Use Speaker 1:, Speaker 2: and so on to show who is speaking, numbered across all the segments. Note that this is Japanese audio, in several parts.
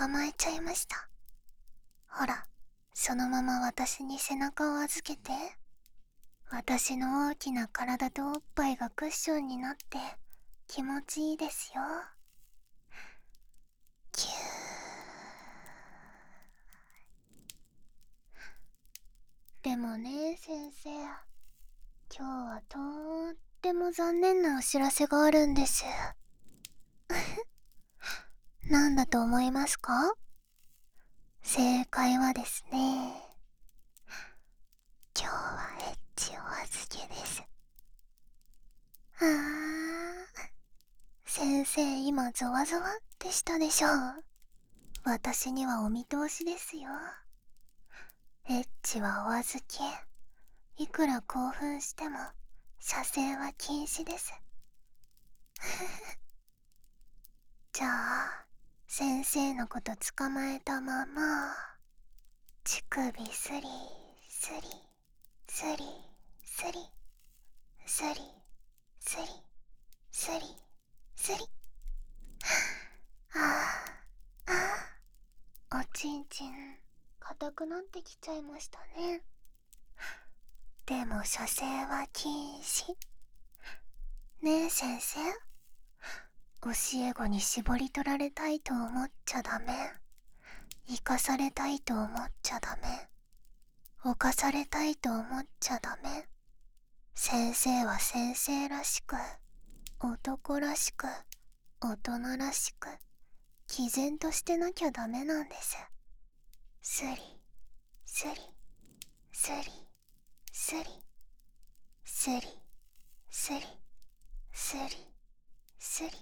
Speaker 1: 捕まえちゃいました。ほら、そのまま私に背中を預けて。私の大きな体とおっぱいがクッションになって気持ちいいですよ。キュー。でもね、先生、今日はとーっても残念なお知らせがあるんです。なんだと思いますか？正解はですね、今日はエッチお預けです。あー、先生今ゾワゾワってしたでしょ。私にはお見通しですよ。エッチはお預け。いくら興奮しても射精は禁止です。じゃあ先生のこと捕まえたまま乳首スリスリスリスリスリスリスリスリ。ああ、ああ、おちんちん硬くなってきちゃいましたね。でも射精は禁止ねえ先生。教え子に絞り取られたいと思っちゃダメ。生かされたいと思っちゃダメ。犯されたいと思っちゃダメ。先生は先生らしく、男らしく、大人らしく、毅然としてなきゃダメなんです。スリスリスリスリスリスリスリスリ。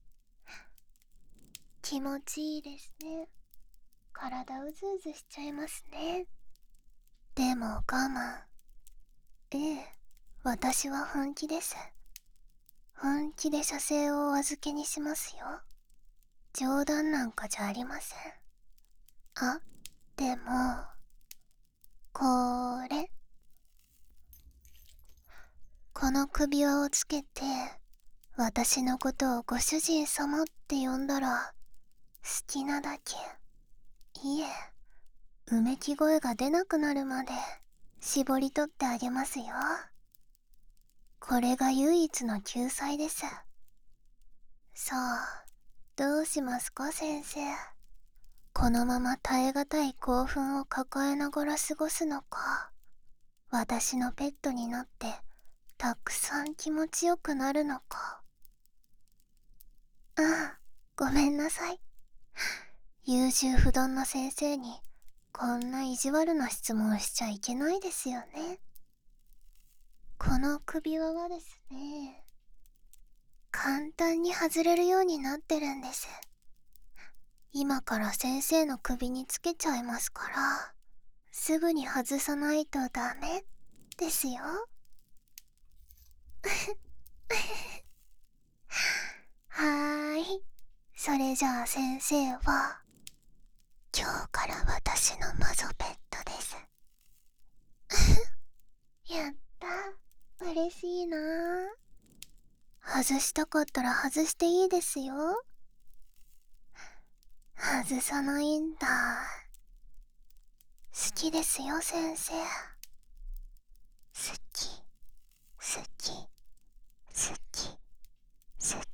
Speaker 1: 気持ちいいですね。体うずうずしちゃいますね。でも我慢。ええ、私は本気です。本気で射精をお預けにしますよ。冗談なんかじゃありません。あ、でもこれ、この首輪をつけて私のことをご主人様って呼んだら好きなだけ、いえ、うめき声が出なくなるまで絞り取ってあげますよ。これが唯一の救済です。さあ、どうしますか先生。このまま耐え難い興奮を抱えながら過ごすのか、私のペットになってたくさん気持ちよくなるのか。ああ、ごめんなさい。優柔不断な先生にこんな意地悪な質問しちゃいけないですよね。この首輪はですね、簡単に外れるようになってるんです。今から先生の首につけちゃいますから、すぐに外さないとダメですよ。はーい。それじゃあ先生は今日から私のマゾペットです。やった。嬉しいな。外したかったら外していいですよ。外さないんだ。好きですよ先生。好き好き好き好き好